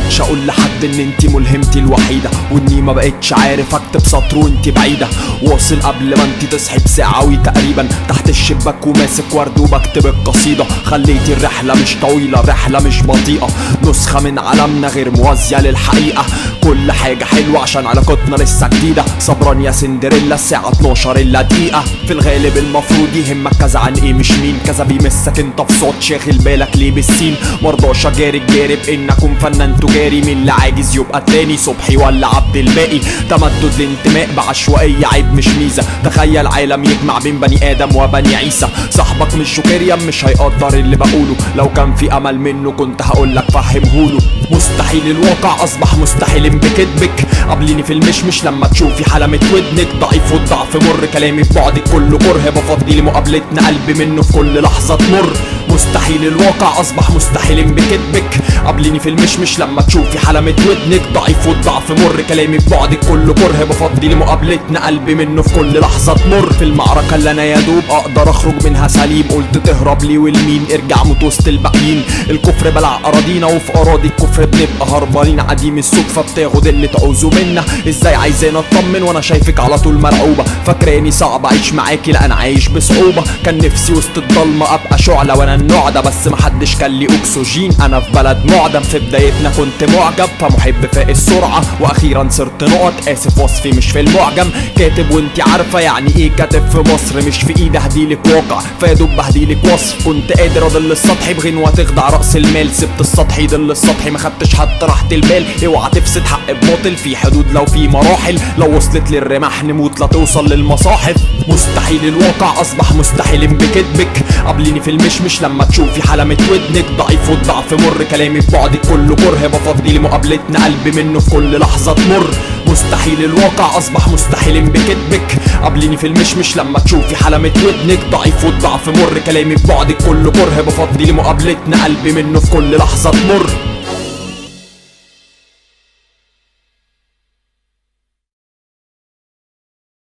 بقتش اقول لحد ان انتي ملهمتي الوحيدة، واني ما بقتش عارف اكتب سطر وانتي بعيدة. واصل قبل ما انتي تصحي بساعة تقريبا، تحت الشباك وماسك ورد وبكتب القصيدة. خليتي الرحلة مش طويلة، الرحلة مش بطيئة، نسخة من عالمنا غير موازية للحقيقة. كل حاجة حلوة عشان علاقتنا لسه جديدة. صبران يا سندريلا الساعة 12 الا دقيقة. في الغالب المفروض يهمك كذا عن ايه مش مين، كذا بيمسك انت في صوت شاغل بالك ليه بالسين. مرضاش اجاري الجاري بان اكون فنان تجاري، مين اللي عاجز يبقى التاني صبحي ولا عبد الباقي. تمدد الانتماء بعشوائية عيب مش ميزة، تخيل عالم يجمع بين بني ادم وبني عيسى. صاحبك مش جوكريان مش هيقدر اللي بقوله، لو كان في امل منه كنت هقولك فهمهوله. مستحيل الواقع اصبح مستحيل بكدبك، قابليني في المشمش لما تشوفي حلمة ودنك. ضعيف والضعف مر، كلامي في بعدك كله كره، بفضي لمقابلتنا قلبي منه في كل لحظة تمر. مستحيل الواقع اصبح مستحيل بكدبك، قابليني في المشمش لما تشوفي حلمة ودنك. ضعيف والضعف مر، كلامي في بعدك كله كره، بفضي لمقابلتنا قلبي منه في كل لحظة تمر. في المعركة اللي انا يا دوب اقدر اخرج منها سليم، قلت تهرب لي والمين ارجع موت وسط الباقيين. الكفر بلع اراضينا وفي اراضي الكفر بنبقى هربانين. عديم الصدفة بتاخد اللي تعوزه منا، ازاي عايزين اطمن وانا شايفك على طول مرعوبة. فاكراني صعب اعيش معاكي، لا انا عايش بصعوبة. كان نفسي وسط الضلمة ابقى شعلة وانا النوع ده، بس محدش كان لي اكسجين. انا في بلد معدم، في بدايتنا كنت معجب فمحب فاق السرعة، واخيرا صرت نقط. اسف وصفي مش في المعجم، كاتب وانتي عارفة يعني ايه كاتب في مصر. مش في ايدي اهديلك واقع فيادوب بهديلك وصف. كنت قادر اضل السطحي بغنوة تخدع رأس المال، سبت السطحي يضل السطحي ما خدتش حتى راحة البال. اوعى تفسد حق بباطل، في حدود لو في مراحل، لو وصلت للرماح نموت لا توصل للمصاحف. مستحيل الواقع اصبح مستحيل بكدبك، قابليني في المشمش لما تشوفي حلمة ودنك. ضعيف والضعف مر، كلامي في بعدك كله كره، بفضي لمقابلتنا قلبي منه في كل لحظة تمر. مستحيل الواقع اصبح مستحيل بكدبك، قابليني في المشمش لما تشوفي حلمة ودنك. ضعيف والضعف مر، كلامي في بعدك كله كره، بفضي لمقابلتنا قلبي منه في كل لحظة تمر.